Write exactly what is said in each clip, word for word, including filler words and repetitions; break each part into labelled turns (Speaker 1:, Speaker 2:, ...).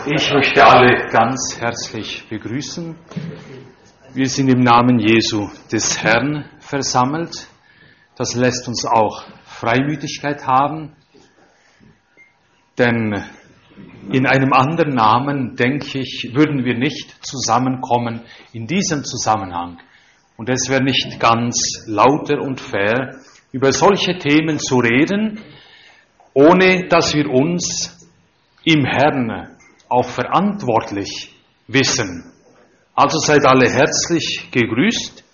Speaker 1: Ich möchte alle ganz herzlich begrüßen. Wir sind im Namen Jesu des Herrn versammelt. Das lässt uns auch Freimütigkeit haben, denn in einem anderen Namen, denke ich, würden wir nicht zusammenkommen in diesem Zusammenhang. Und es wäre nicht ganz lauter und fair, über solche Themen zu reden, ohne dass wir uns im Herrn auch verantwortlich wissen. Also seid alle herzlich gegrüßt.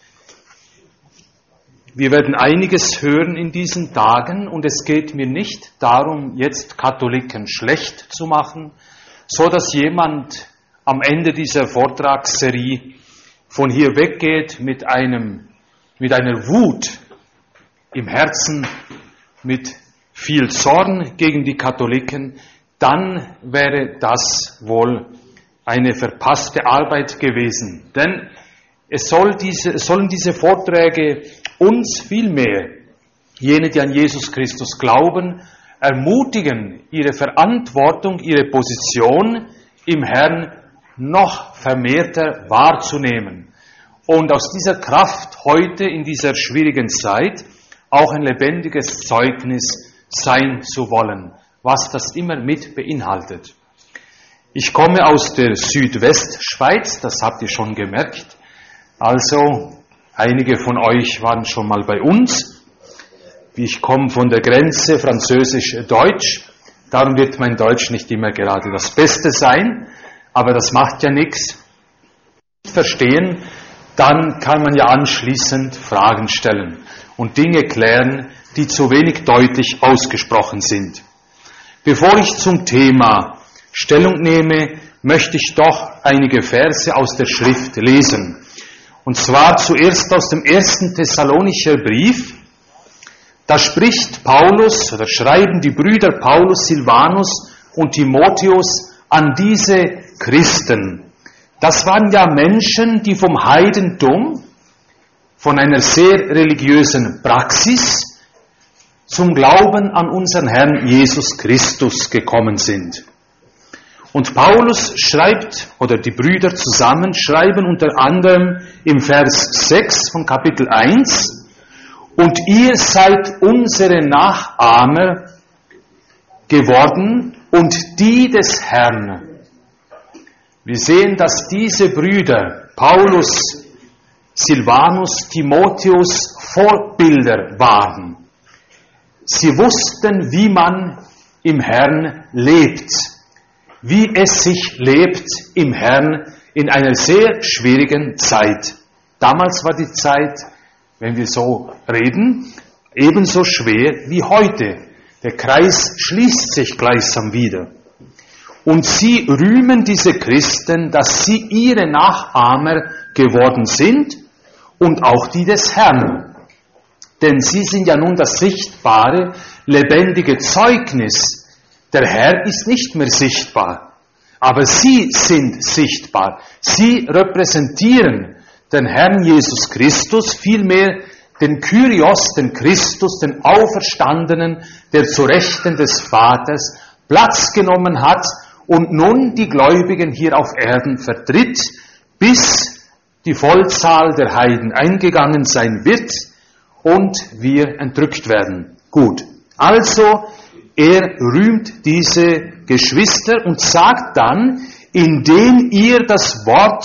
Speaker 1: Wir werden einiges hören in diesen Tagen und es geht mir nicht darum, jetzt Katholiken schlecht zu machen, so dass jemand am Ende dieser Vortragsserie von hier weggeht mit einem, mit einer Wut im Herzen, mit viel Zorn gegen die Katholiken. Dann wäre das wohl eine verpasste Arbeit gewesen. Denn es soll diese, es sollen diese Vorträge uns vielmehr, jene, die an Jesus Christus glauben, ermutigen, ihre Verantwortung, ihre Position im Herrn noch vermehrter wahrzunehmen. Und aus dieser Kraft heute in dieser schwierigen Zeit auch ein lebendiges Zeugnis sein zu wollen, was das immer mit beinhaltet. Ich komme aus der Südwestschweiz, das habt ihr schon gemerkt. Also, einige von euch waren schon mal bei uns. Ich komme von der Grenze Französisch-Deutsch. Darum wird mein Deutsch nicht immer gerade das Beste sein, aber das macht ja nichts. Verstehen, dann kann man ja anschließend Fragen stellen und Dinge klären, die zu wenig deutlich ausgesprochen sind. Bevor ich zum Thema Stellung nehme, möchte ich doch einige Verse aus der Schrift lesen. Und zwar zuerst aus dem ersten Thessalonischer Brief. Da spricht Paulus, oder schreiben die Brüder Paulus, Silvanus und Timotheus an diese Christen. Das waren ja Menschen, die vom Heidentum, von einer sehr religiösen Praxis, zum Glauben an unseren Herrn Jesus Christus gekommen sind. Und Paulus schreibt, oder die Brüder zusammen schreiben unter anderem im Vers sechs von Kapitel eins, und ihr seid unsere Nachahmer geworden und die des Herrn. Wir sehen, dass diese Brüder, Paulus, Silvanus, Timotheus, Vorbilder waren. Sie wussten, wie man im Herrn lebt, wie es sich lebt im Herrn in einer sehr schwierigen Zeit. Damals war die Zeit, wenn wir so reden, ebenso schwer wie heute. Der Kreis schließt sich gleichsam wieder. Und sie rühmen diese Christen, dass sie ihre Nachahmer geworden sind und auch die des Herrn. Denn sie sind ja nun das sichtbare, lebendige Zeugnis. Der Herr ist nicht mehr sichtbar, aber sie sind sichtbar. Sie repräsentieren den Herrn Jesus Christus, vielmehr den Kyrios, den Christus, den Auferstandenen, der zu Rechten des Vaters Platz genommen hat und nun die Gläubigen hier auf Erden vertritt, bis die Vollzahl der Heiden eingegangen sein wird und wir entrückt werden. Gut, also er rühmt diese Geschwister und sagt dann, indem ihr das Wort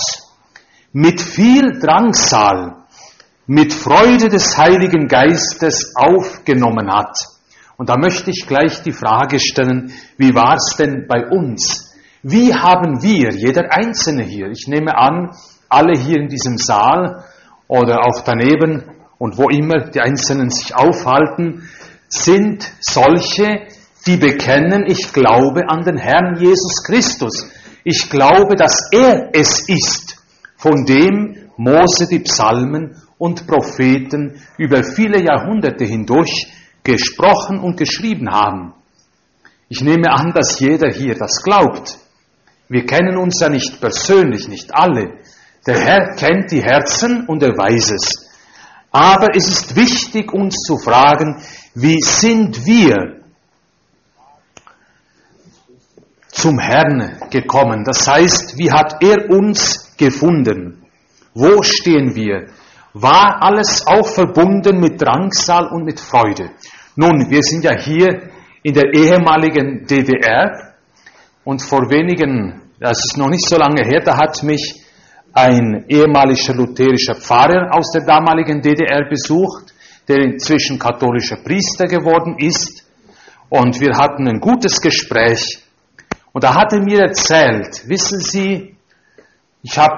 Speaker 1: mit viel Drangsal, mit Freude des Heiligen Geistes aufgenommen hat. Und da möchte ich gleich die Frage stellen, wie war es denn bei uns? Wie haben wir, jeder Einzelne hier, ich nehme an, alle hier in diesem Saal oder auch daneben und wo immer die Einzelnen sich aufhalten, sind solche, die bekennen, ich glaube an den Herrn Jesus Christus. Ich glaube, dass er es ist, von dem Mose die Psalmen und Propheten über viele Jahrhunderte hindurch gesprochen und geschrieben haben. Ich nehme an, dass jeder hier das glaubt. Wir kennen uns ja nicht persönlich, nicht alle. Der Herr kennt die Herzen und er weiß es. Aber es ist wichtig, uns zu fragen, wie sind wir zum Herrn gekommen? Das heißt, wie hat er uns gefunden? Wo stehen wir? War alles auch verbunden mit Drangsal und mit Freude? Nun, wir sind ja hier in der ehemaligen D D R und vor wenigen, das ist noch nicht so lange her, da hat mich ein ehemaliger lutherischer Pfarrer aus der damaligen D D R besucht, der inzwischen katholischer Priester geworden ist, und wir hatten ein gutes Gespräch. Und da hat er mir erzählt, wissen Sie, ich habe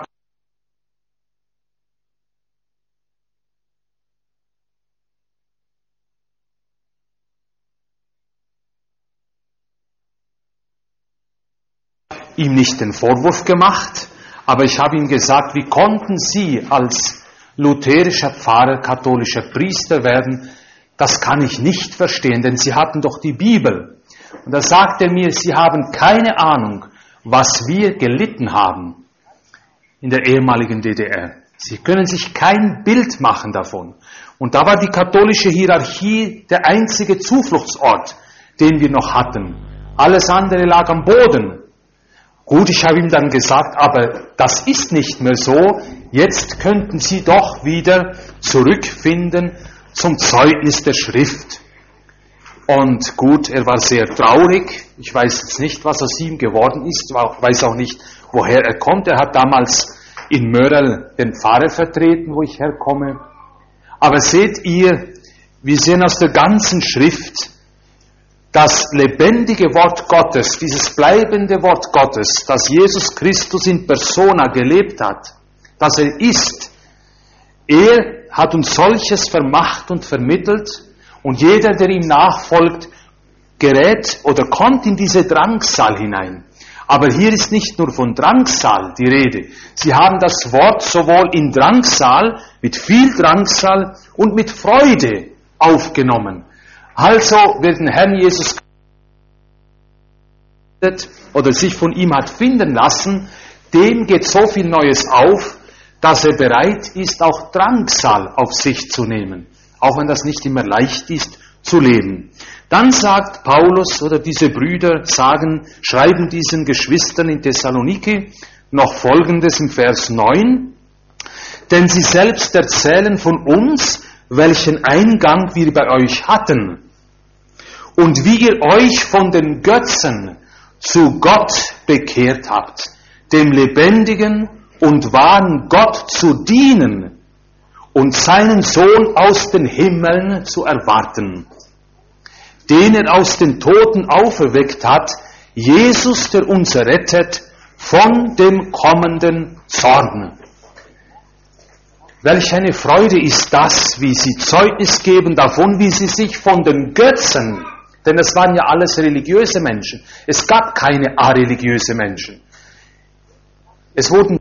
Speaker 1: ihm nicht den Vorwurf gemacht, aber ich habe ihm gesagt, wie konnten Sie als lutherischer Pfarrer, katholischer Priester werden? Das kann ich nicht verstehen, denn Sie hatten doch die Bibel. Und da sagt er mir, Sie haben keine Ahnung, was wir gelitten haben in der ehemaligen D D R. Sie können sich kein Bild machen davon. Und da war die katholische Hierarchie der einzige Zufluchtsort, den wir noch hatten. Alles andere lag am Boden. Gut, ich habe ihm dann gesagt, aber das ist nicht mehr so. Jetzt könnten Sie doch wieder zurückfinden zum Zeugnis der Schrift. Und gut, er war sehr traurig. Ich weiß jetzt nicht, was aus ihm geworden ist. Ich weiß auch nicht, woher er kommt. Er hat damals in Mörel den Pfarrer vertreten, wo ich herkomme. Aber seht ihr, wir sehen aus der ganzen Schrift, das lebendige Wort Gottes, dieses bleibende Wort Gottes, das Jesus Christus in persona gelebt hat, dass er ist, er hat uns solches vermacht und vermittelt, und jeder, der ihm nachfolgt, gerät oder kommt in diese Drangsal hinein. Aber hier ist nicht nur von Drangsal die Rede. Sie haben das Wort sowohl in Drangsal, mit viel Drangsal und mit Freude aufgenommen. Also, wer den Herrn Jesus oder sich von ihm hat finden lassen, dem geht so viel Neues auf, dass er bereit ist, auch Drangsal auf sich zu nehmen, auch wenn das nicht immer leicht ist zu leben. Dann sagt Paulus, oder diese Brüder sagen, schreiben diesen Geschwistern in Thessaloniki noch Folgendes im Vers neun, denn sie selbst erzählen von uns, welchen Eingang wir bei euch hatten und wie ihr euch von den Götzen zu Gott bekehrt habt, dem lebendigen und wahren Gott zu dienen und seinen Sohn aus den Himmeln zu erwarten, den er aus den Toten auferweckt hat, Jesus, der uns rettet von dem kommenden Zorn. Welch eine Freude ist das, wie sie Zeugnis geben davon, wie sie sich von den Götzen, denn es waren ja alles religiöse Menschen, es gab keine areligiöse Menschen. Es wurden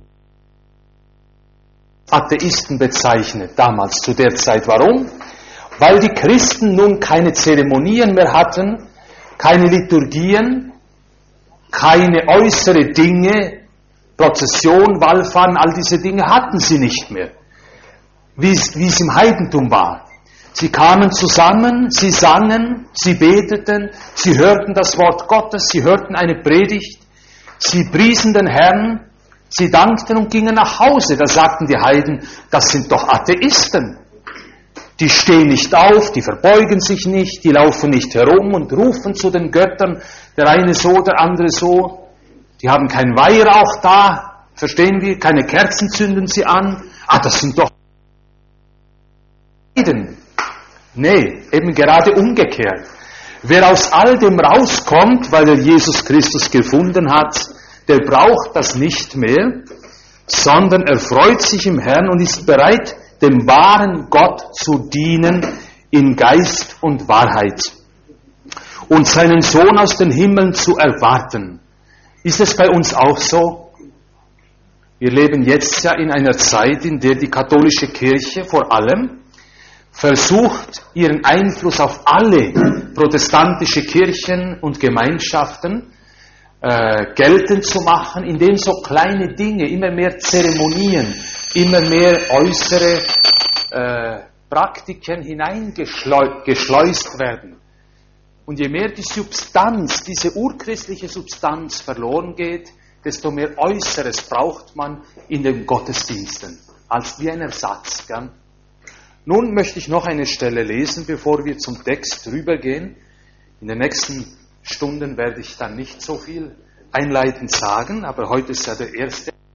Speaker 1: Atheisten bezeichnet, damals zu der Zeit. Warum? Weil die Christen nun keine Zeremonien mehr hatten, keine Liturgien, keine äußere Dinge, Prozession, Wallfahren, all diese Dinge hatten sie nicht mehr, wie es, wie es im Heidentum war. Sie kamen zusammen, sie sangen, sie beteten, sie hörten das Wort Gottes, sie hörten eine Predigt, sie priesen den Herrn, sie dankten und gingen nach Hause. Da sagten die Heiden, das sind doch Atheisten. Die stehen nicht auf, die verbeugen sich nicht, die laufen nicht herum und rufen zu den Göttern, der eine so, der andere so. Die haben keinen Weihrauch da, verstehen wir, keine Kerzen zünden sie an. Ah, das sind doch Heiden. Nee, eben gerade umgekehrt. Wer aus all dem rauskommt, weil er Jesus Christus gefunden hat, der braucht das nicht mehr, sondern er freut sich im Herrn und ist bereit, dem wahren Gott zu dienen in Geist und Wahrheit und seinen Sohn aus den Himmeln zu erwarten. Ist es bei uns auch so? Wir leben jetzt ja in einer Zeit, in der die katholische Kirche vor allem versucht, ihren Einfluss auf alle protestantische Kirchen und Gemeinschaften äh, geltend zu machen, indem so kleine Dinge, immer mehr Zeremonien, immer mehr äußere äh, Praktiken hineingeschleust werden. Und je mehr die Substanz, diese urchristliche Substanz verloren geht, desto mehr Äußeres braucht man in den Gottesdiensten, als wie ein Ersatz. Gell? Nun möchte ich noch eine Stelle lesen, bevor wir zum Text rübergehen. In den nächsten Stunden werde ich dann nicht so viel einleitend sagen, aber heute ist ja der erste